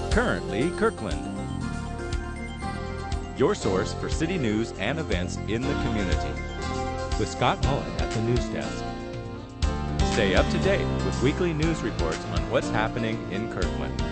Currently Kirkland, your source for city news and events in the community. With Scott Mullet at the news desk. Stay up to date with weekly news reports on what's happening in Kirkland.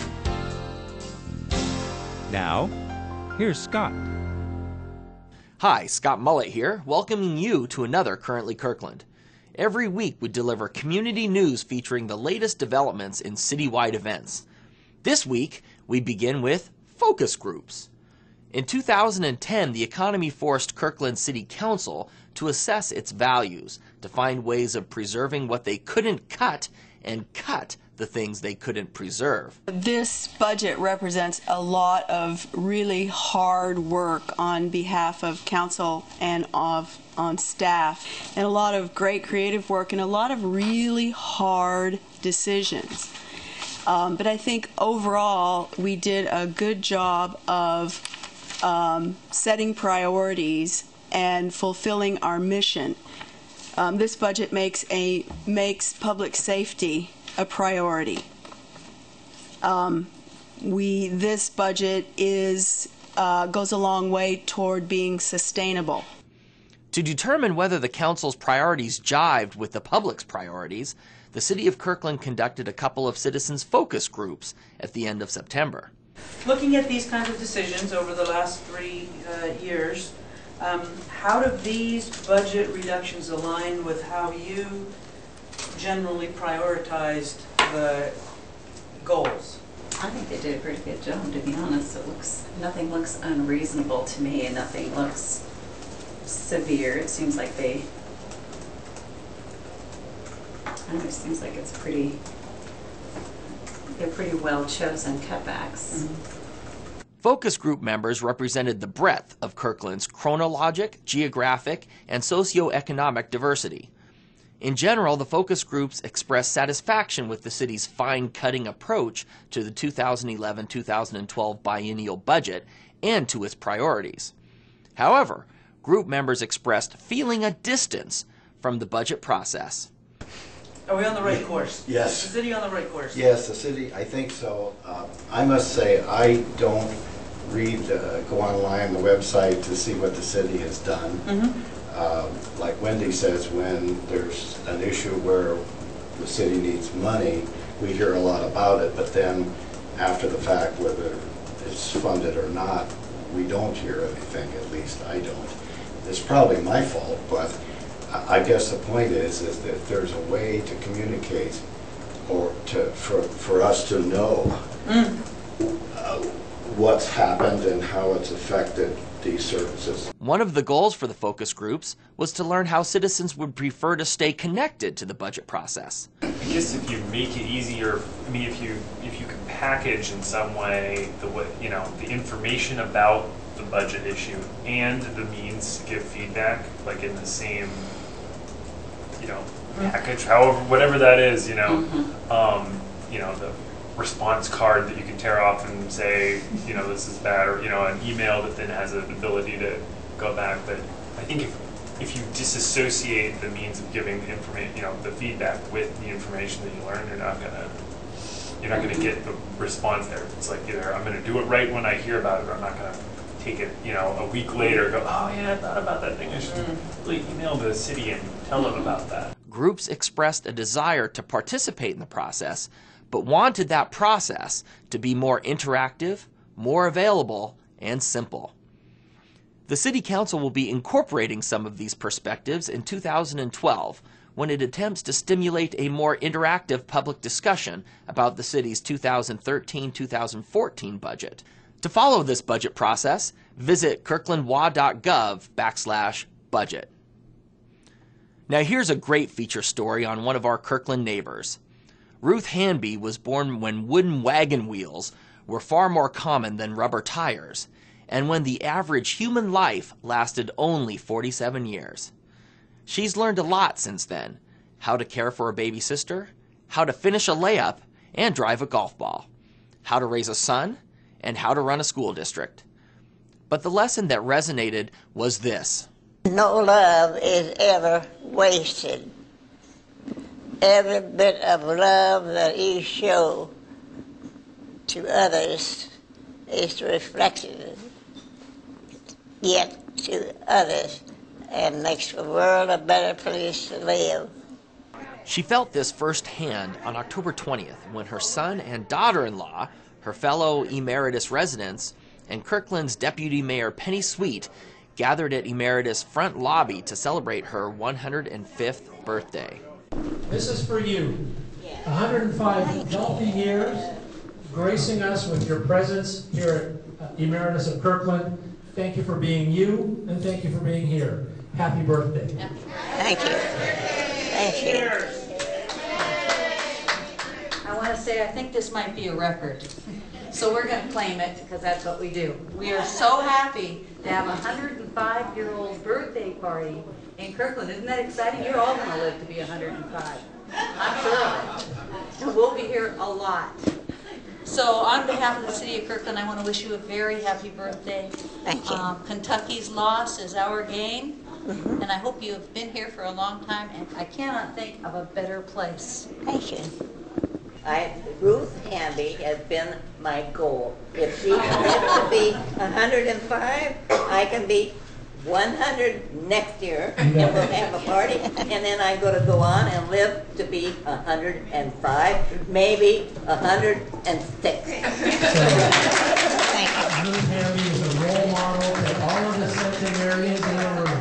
Now, here's Scott. Hi, Scott Mullet here, welcoming you to another Currently Kirkland. Every week we deliver community news featuring the latest developments in citywide events. This week, we begin with focus groups. In 2010, the economy forced Kirkland City Council to assess its values, to find ways of preserving what they couldn't cut and cut the things they couldn't preserve. This budget represents a lot of really hard work on behalf of council and on staff, and a lot of great creative work and a lot of really hard decisions. But I think overall we did a good job of setting priorities and fulfilling our mission. This budget makes public safety a priority. This budget goes a long way toward being sustainable. To determine whether the council's priorities jived with the public's priorities, the City of Kirkland conducted a couple of citizens' focus groups at the end of September. Looking at these kinds of decisions over the last 3 years, how do these budget reductions align with how you generally prioritized the goals? I think they did a pretty good job, to be honest. Nothing looks unreasonable to me, and nothing looks severe. It seems like it seems like they're pretty well chosen cutbacks. Mm-hmm. Focus group members represented the breadth of Kirkland's chronologic, geographic, and socioeconomic diversity. In general, the focus groups expressed satisfaction with the city's fine-cutting approach to the 2011-2012 biennial budget and to its priorities. However, group members expressed feeling a distance from the budget process. Are we on the right course? Yes. Is the city on the right course? Yes, the city, I think so. I must say, I don't go online on the website to see what the city has done. Mm-hmm. Like Wendy says, when there's an issue where the city needs money, we hear a lot about it, but then after the fact, whether it's funded or not, we don't hear anything, at least I don't. It's probably my fault, but I guess the point is that there's a way to communicate or for us to know what's happened and how it's affected these services. One of the goals for the focus groups was to learn how citizens would prefer to stay connected to the budget process. I guess if you make it easier, I mean, if you can package in some way the information about the budget issue and the means to give feedback, like in the same package, however, whatever that is, the response card that you can tear off and say, this is bad, or, an email that then has an ability to go back. But I think if you disassociate the means of giving the information, the feedback with the information that you learn, you're not gonna get the response there. It's like either I'm gonna do it right when I hear about it, or I'm not gonna take it, a week later, go, oh yeah, I thought about that thing. I should really email the city and tell them about that. Groups expressed a desire to participate in the process, but wanted that process to be more interactive, more available, and simple. The City Council will be incorporating some of these perspectives in 2012 when it attempts to stimulate a more interactive public discussion about the city's 2013-2014 budget. To follow this budget process, visit kirklandwa.gov/budget. Now here's a great feature story on one of our Kirkland neighbors. Ruth Hanby was born when wooden wagon wheels were far more common than rubber tires, and when the average human life lasted only 47 years. She's learned a lot since then: how to care for a baby sister, how to finish a layup and drive a golf ball, how to raise a son, and how to run a school district. But the lesson that resonated was this: no love is ever wasted. Every bit of love that you show to others is reflected yet to others and makes the world a better place to live. She felt this firsthand on October 20th when her son and daughter-in-law, her fellow Emeritus residents, and Kirkland's Deputy Mayor Penny Sweet gathered at Emeritus' front lobby to celebrate her 105th birthday. This is for you. 105 healthy years, gracing us with your presence here at Emeritus of Kirkland. Thank you for being you, and thank you for being here. Happy birthday. Thank you. Thank you. I want to say I think this might be a record. So we're going to claim it because that's what we do. We are so happy to have a 105-year-old birthday party in Kirkland. Isn't that exciting? You're all going to live to be 105. I'm sure of it. And we'll be here a lot. So on behalf of the City of Kirkland, I want to wish you a very happy birthday. Thank you. Kentucky's loss is our gain. And I hope you have been here for a long time, and I cannot think of a better place. Thank you. Ruth Hamby has been my goal. If she can live to be 105, I can be 100 next year, and we'll have a party, and then I'm going to go on and live to be 105, maybe 106. Ruth Hamby is a role model for all of the centenarians in the room.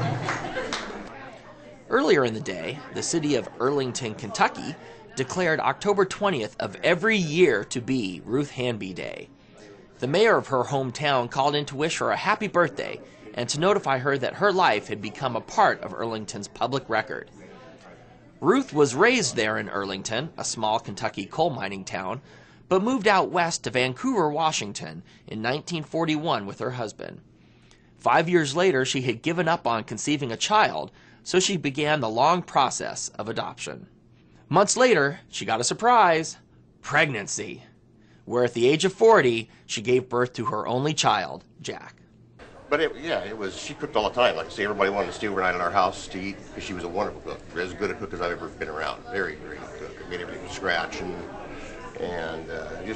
Earlier in the day, the city of Arlington, Kentucky, declared October 20th of every year to be Ruth Hamby Day. The mayor of her hometown called in to wish her a happy birthday and to notify her that her life had become a part of Arlington's public record. Ruth was raised there in Arlington, a small Kentucky coal mining town, but moved out west to Vancouver, Washington in 1941 with her husband. 5 years later, she had given up on conceiving a child, so she began the long process of adoption. Months later, she got a surprise: pregnancy, where at the age of 40, she gave birth to her only child, Jack. But it was, she cooked all the time. Like I say, everybody wanted to stay overnight at our house to eat because she was a wonderful cook. As good a cook as I've ever been around. Very, very good cook. Made everything from scratch and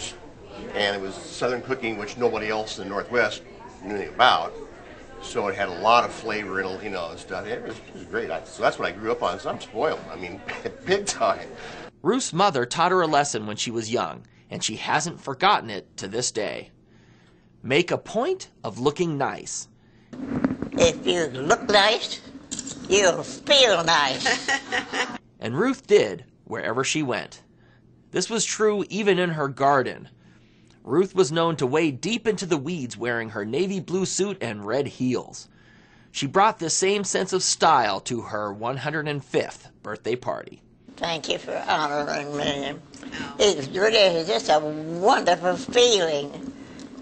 it was Southern cooking, which nobody else in the Northwest knew anything about. So it had a lot of flavor and, and stuff. It was great. So that's what I grew up on. So I'm spoiled. I mean, big time. Ruth's mother taught her a lesson when she was young, and she hasn't forgotten it to this day. Make a point of looking nice. If you look nice, you'll feel nice. And Ruth did wherever she went. This was true even in her garden. Ruth was known to wade deep into the weeds wearing her navy blue suit and red heels. She brought this same sense of style to her 105th birthday party. Thank you for honoring me. It's really just a wonderful feeling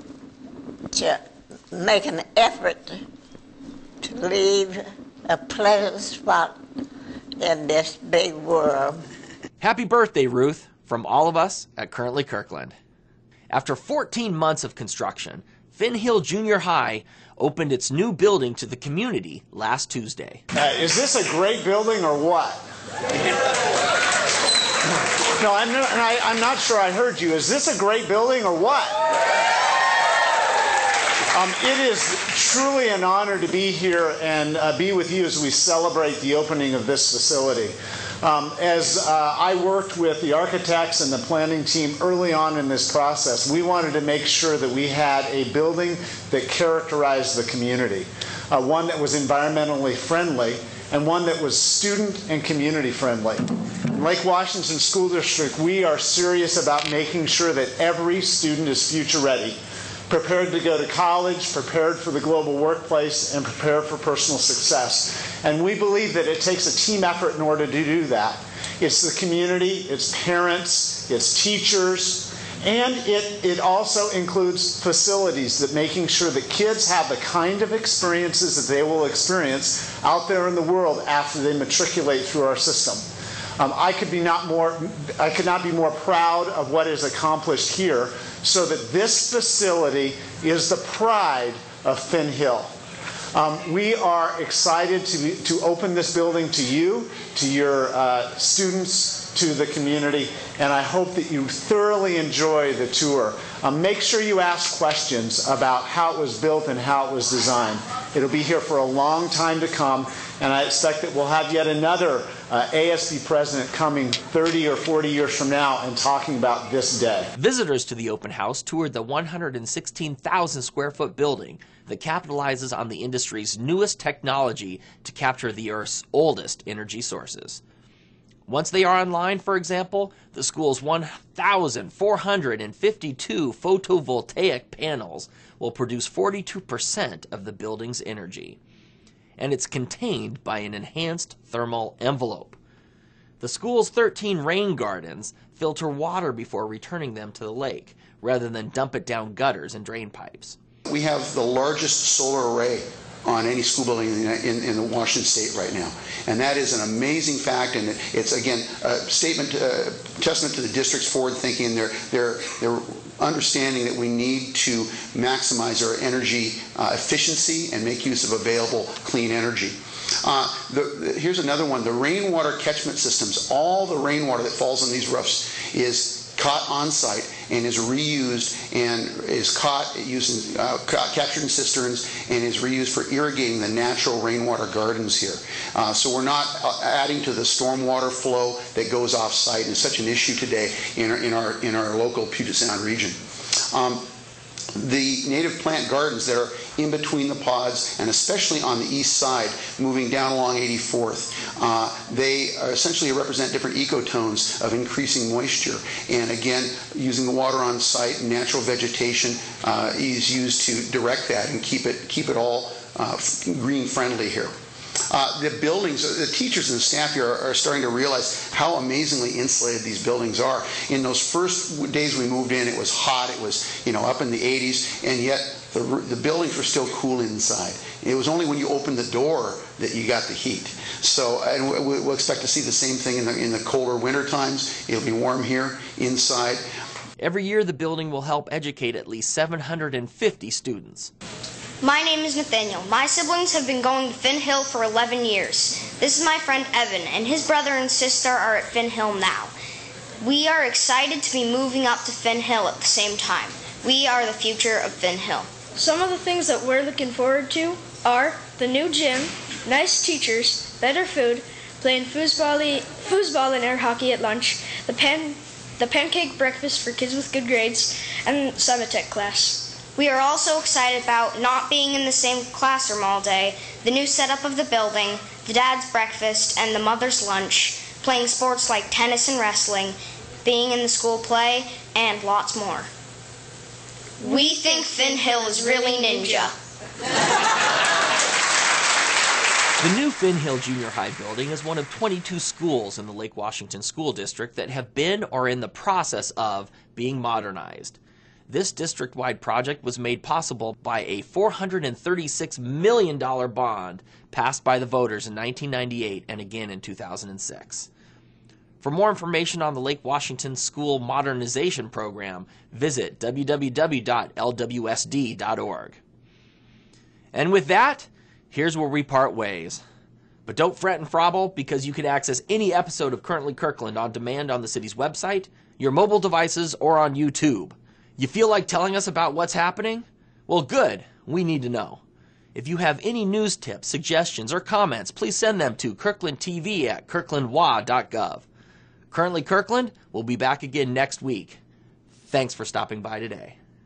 to make an effort to leave a pleasant spot in this big world. Happy birthday, Ruth, from all of us at Currently Kirkland. After 14 months of construction, Finn Hill Junior High opened its new building to the community last Tuesday. Is this a great building or what? No, I'm not sure I heard you. Is this a great building or what? It is truly an honor to be here and be with you as we celebrate the opening of this facility. As I worked with the architects and the planning team early on in this process, we wanted to make sure that we had a building that characterized the community, one that was environmentally friendly, and one that was student and community friendly. In Lake Washington School District, we are serious about making sure that every student is future ready, prepared to go to college, prepared for the global workplace, and prepared for personal success. And we believe that it takes a team effort in order to do that. It's the community, it's parents, it's teachers, and it also includes facilities, that making sure that kids have the kind of experiences that they will experience out there in the world after they matriculate through our system. I could not be more proud of what is accomplished here, so that this facility is the pride of Finn Hill. We are excited to open this building to you, to your students, to the community, and I hope that you thoroughly enjoy the tour. Make sure you ask questions about how it was built and how it was designed. It'll be here for a long time to come, and I expect that we'll have yet another ASB president coming 30 or 40 years from now and talking about this day. Visitors to the open house toured the 116,000 square foot building that capitalizes on the industry's newest technology to capture the Earth's oldest energy sources. Once they are online, for example, the school's 1,452 photovoltaic panels will produce 42% of the building's energy. And it's contained by an enhanced thermal envelope. The school's 13 rain gardens filter water before returning them to the lake, rather than dump it down gutters and drain pipes. We have the largest solar array on any school building in the Washington state right now. And that is an amazing fact, and it's, again, a testament to the district's forward thinking, their understanding that we need to maximize our energy efficiency and make use of available clean energy. Here's another one, the rainwater catchment systems. All the rainwater that falls on these roofs is caught on site and is reused and is captured in cisterns and is reused for irrigating the natural rainwater gardens here. So we're not adding to the stormwater flow that goes off site, and it's such an issue today in our local Puget Sound region. The native plant gardens that are in between the pods, and especially on the east side, moving down along 84th, they essentially represent different ecotones of increasing moisture. And again, using the water on site, natural vegetation is used to direct that and keep it all green friendly here. The buildings, the teachers and the staff here are starting to realize how amazingly insulated these buildings are. In those first days we moved in, it was hot, it was up in the 80s, and yet the buildings were still cool inside. It was only when you opened the door that you got the heat. So, and we'll expect to see the same thing in the colder winter times. It'll be warm here inside. Every year the building will help educate at least 750 students. My name is Nathaniel. My siblings have been going to Finn Hill for 11 years. This is my friend Evan, and his brother and sister are at Finn Hill now. We are excited to be moving up to Finn Hill at the same time. We are the future of Finn Hill. Some of the things that we're looking forward to are the new gym, nice teachers, better food, playing foosball and air hockey at lunch, the pancake breakfast for kids with good grades, and Summit class. We are also excited about not being in the same classroom all day, the new setup of the building, the dad's breakfast and the mother's lunch, playing sports like tennis and wrestling, being in the school play, and lots more. We think Finn Hill is really ninja. The new Finn Hill Junior High building is one of 22 schools in the Lake Washington School District that have been or are in the process of being modernized. This district-wide project was made possible by a $436 million bond passed by the voters in 1998 and again in 2006. For more information on the Lake Washington School Modernization Program, visit www.lwsd.org. And with that, here's where we part ways. But don't fret and frobble, because you can access any episode of Currently Kirkland on demand on the city's website, your mobile devices, or on YouTube. You feel like telling us about what's happening? Well, good. We need to know. If you have any news tips, suggestions, or comments, please send them to kirklandtv@kirklandwa.gov. Currently Kirkland will be back again next week. Thanks for stopping by today.